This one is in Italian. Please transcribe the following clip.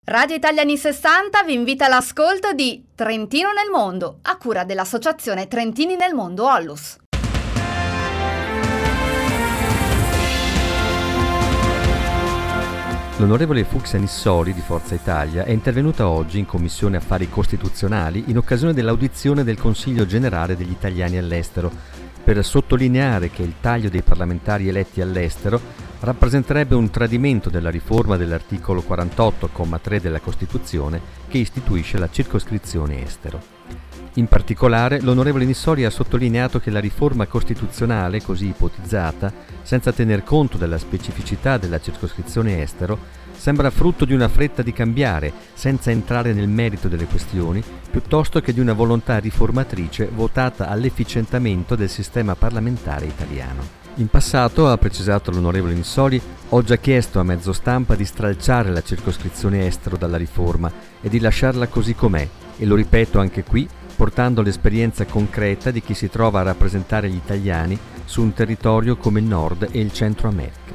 Radio Italiani 60 vi invita all'ascolto di Trentino nel Mondo, a cura dell'Associazione Trentini nel Mondo Onlus. L'onorevole Fucsia Nissoli di Forza Italia è intervenuta oggi in Commissione Affari Costituzionali in occasione dell'audizione del Consiglio Generale degli Italiani all'estero, per sottolineare che il taglio dei parlamentari eletti all'estero rappresenterebbe un tradimento della riforma dell'articolo 48,3 della Costituzione che istituisce la circoscrizione estero. In particolare, l'onorevole Nissoli ha sottolineato che la riforma costituzionale così ipotizzata, senza tener conto della specificità della circoscrizione estero, sembra frutto di una fretta di cambiare, senza entrare nel merito delle questioni, piuttosto che di una volontà riformatrice votata all'efficientamento del sistema parlamentare italiano. In passato, ha precisato l'onorevole Nissoli, ho già chiesto a mezzo stampa di stralciare la circoscrizione estero dalla riforma e di lasciarla così com'è, e lo ripeto anche qui, portando l'esperienza concreta di chi si trova a rappresentare gli italiani su un territorio come il Nord e il Centro America.